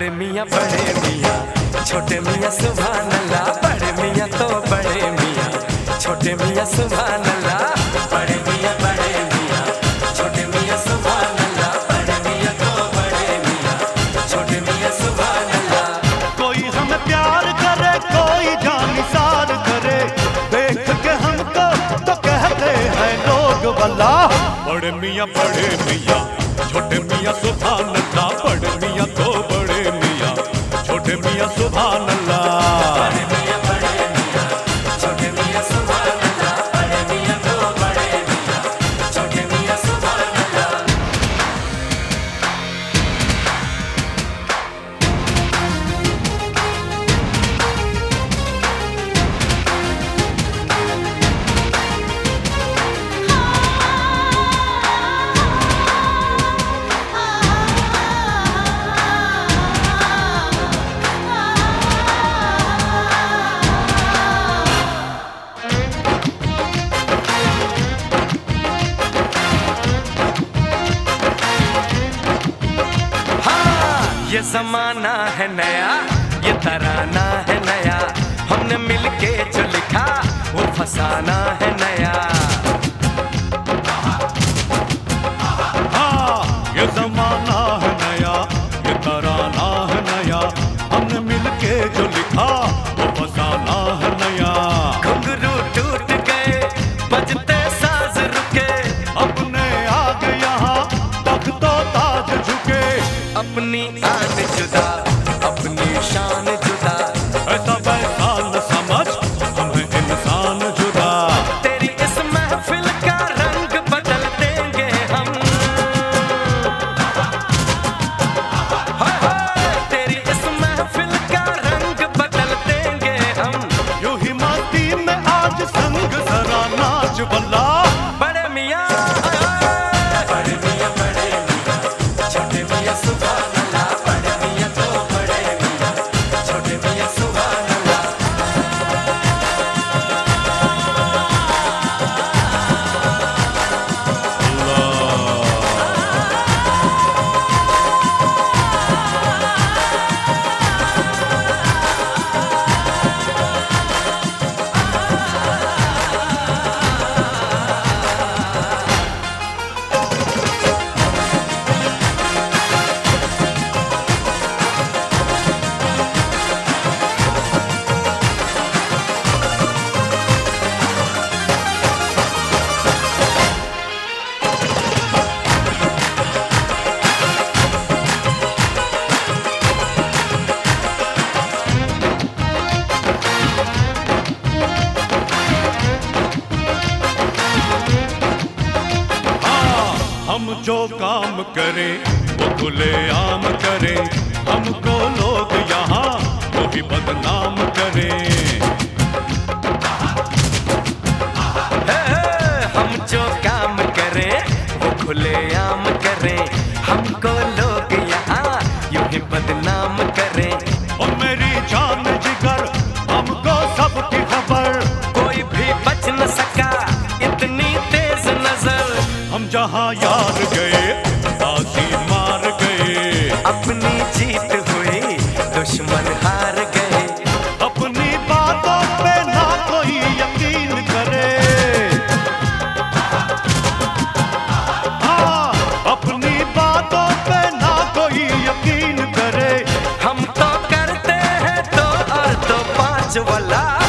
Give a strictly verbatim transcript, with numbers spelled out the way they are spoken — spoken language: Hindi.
बड़े मियाँ बड़े मियाँ छोटे मियाँ सुभान अल्लाह। बड़े मियाँ तो बड़े मियाँ छोटे मियाँ सुभान अल्लाह। बड़े मियाँ बड़े मियाँ छोटे मियाँ सुभान अल्लाह। बड़े मियाँ तो बड़े मियाँ छोटे मियाँ सुभान अल्लाह। कोई हमें प्यार करे कोई जानिसार करे, देख के हमको तो कहते हैं लोग वल्ला। बड़े मियाँ बड़े मियाँ छोटे मियाँ सुभान अल्लाह। बड़े मियाँ तो बड़े मियाँ छोटे मियाँ सुभान अल्लाह। बड़े मियाँ बड़े मियाँ छोटे मियाँ सुभान अल्लाह। बड़े मियाँ तो बड़े मियाँ छोटे मियाँ सुभान अल्लाह। ये जमाना है नया ये तराना है नया, हमने मिलके जो लिखा वो फसाना है नया। हाँ ये जमाना है नया ये तराना है नया, हमने मिलके जो लिखा वो फसाना है नया। घुंघरू टूट गए बजते साज रुके, अपने आगे यहाँ तक तो ताज झुके। अपनी आन जुदा अपनी शान जुदा, ऐसा वैसा न समझ हम हैं इंसान जुदा। तेरी इस महफिल का रंग बदल देंगे हम। हाय हाय तेरी इस महफिल का रंग बदल देंगे हम। यूं ही मस्ती में आज संग जरा नाच वल्ला। बड़े मियाँ बड़े मियाँ बड़े मियाँ छोटे मियाँ सुभान अल्लाह। बड़े मियाँ तो बड़े मियाँ छोटे मियाँ सुभान अल्लाह। हम जो काम करें वो खुले आम करें, हमको लोग यहाँ वो भी बदनाम करें। हे, हे, हम जो काम करें वो खुले आम करें, हमको लोग यहाँ यूं ही बदनाम करें। और मेरी जान जिगर हमको सबकी खबर, कोई भी बच न सका इतनी तेज नजर। हम जहाँ यार गए बाजी मार गए। अपनी जीत हुई दुश्मन हार गए। अपनी बातों पे ना कोई यकीन करे। हाँ अपनी बातों पे ना कोई यकीन करे। हम तो करते हैं तो और तो पांच वाला।